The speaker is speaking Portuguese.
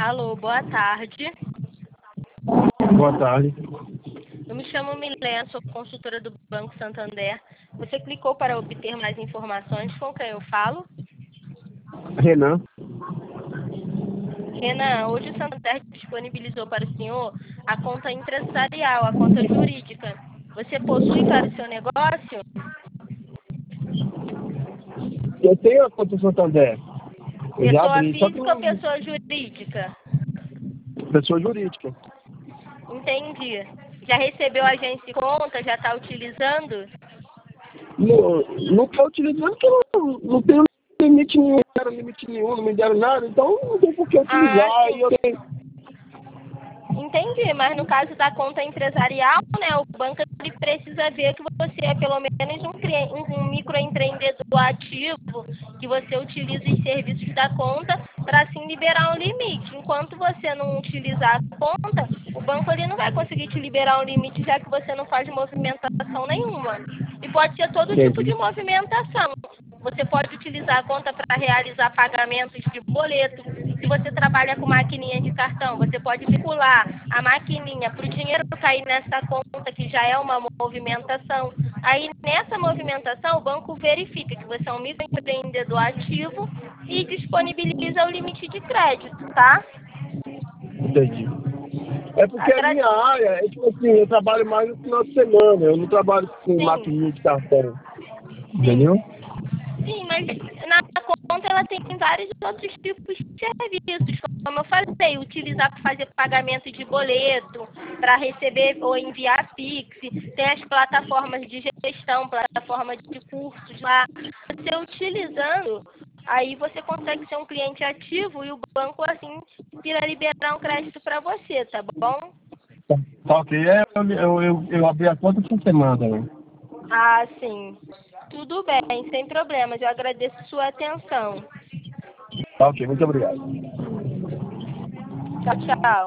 Alô, boa tarde. Boa tarde. Eu me chamo Milena, sou consultora do Banco Santander. Você clicou para obter mais informações. Com quem eu falo? Renan. Renan, hoje o Santander disponibilizou para o senhor a conta empresarial, a conta jurídica. Você possui para o seu negócio? Eu tenho a conta Santander. Eu já Pessoa abri, só que física ou não... pessoa jurídica? Pessoa jurídica. Entendi. Já recebeu a agência de conta? Já está utilizando? Não estou utilizando porque não tenho limite nenhum, não deram limite nenhum, não me deram nada, então não tem por que Ah, utilizar. E sim. eu tenho... Entendi, mas no caso da conta empresarial, né, o banco ele precisa ver que você é pelo menos um microempreendedor ativo, que você utiliza os serviços da conta para assim liberar um limite. Enquanto você não utilizar a conta, o banco ele não vai conseguir te liberar um limite, já que você não faz movimentação nenhuma. E pode ser todo tipo de Entendi. movimentação. Você pode utilizar a conta para realizar pagamentos de boleto. Se você trabalha com maquininha de cartão, você pode vincular a maquininha para o dinheiro cair nessa conta, que já é uma movimentação. Aí, nessa movimentação, o banco verifica que você é um microempreendedor ativo e disponibiliza o limite de crédito, tá? Entendi. É porque a Agra- minha área é tipo assim, eu trabalho mais no final de semana, eu não trabalho com Sim, maquininha de cartão. sim. Entendeu? Sim, mas na conta ela tem vários outros tipos de serviços, como eu falei, utilizar para fazer pagamento de boleto, para receber ou enviar Pix, tem as plataformas de gestão, plataforma de cursos lá. Você utilizando, aí você consegue ser um cliente ativo e o banco assim irá liberar um crédito para você, tá bom? Tá ok. Eu abri a conta essa semana, né? Ah, sim. Tudo bem, sem problemas. Eu agradeço sua atenção. Tá ok, muito obrigado. Tchau, tchau.